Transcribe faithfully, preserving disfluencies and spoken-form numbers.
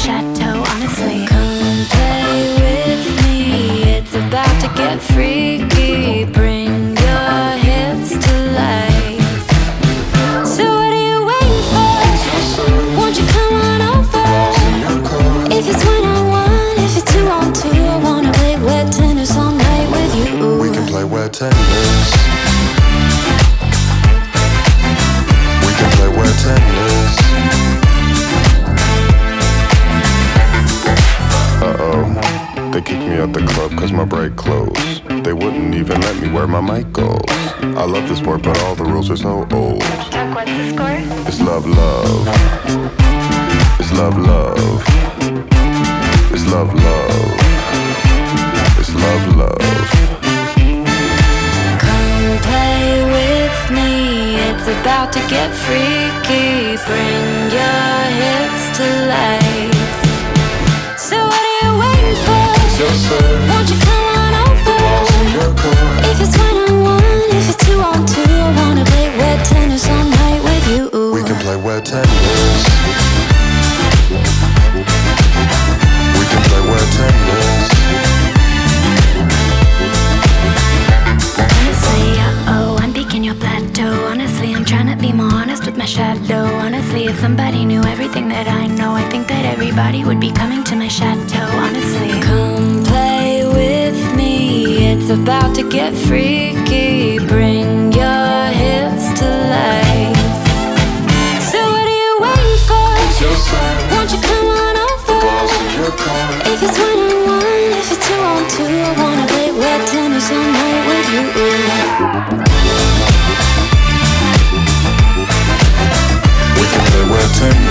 chateau, honestly. Come play with me, it's about to get freaky. Bring your hips to life. So what are you waiting for? Won't you come on over? If it's one on one, if it's two on two, I wanna play wet tennis all night with you. We can play wet tennis. We can play wet tennis. Uh-oh, they kicked me out the club cause my break closed. They wouldn't even let me wear my mic goals. I love the sport but all the rules are so old. Chuck, what's the score? It's love, love. It's love, love. It's love, love. It's love, love. Come play with me, it's about to get freaky. Bring your hips to life. So what are you waiting for? Yes, sir. Won't you come on over? Your car. If it's one on one, if it's two on two, I wanna play wet tennis all night with you. We can play wet tennis. We can play wet tennis. Honestly, uh-oh, I'm peaking your plateau. Honestly, I'm trying to be more honest with my shadow. Honestly, if somebody knew everything that I know, I think that everybody would be coming to my chateau. Honestly, come play with me, it's about to get freaky. Bring your hips to life. So what are you waiting for? Yes, sir. Won't you come on over? Your car. If it's one on one, if it's two on two, I wanna play wet tennis all night with you. We can play wet tennis.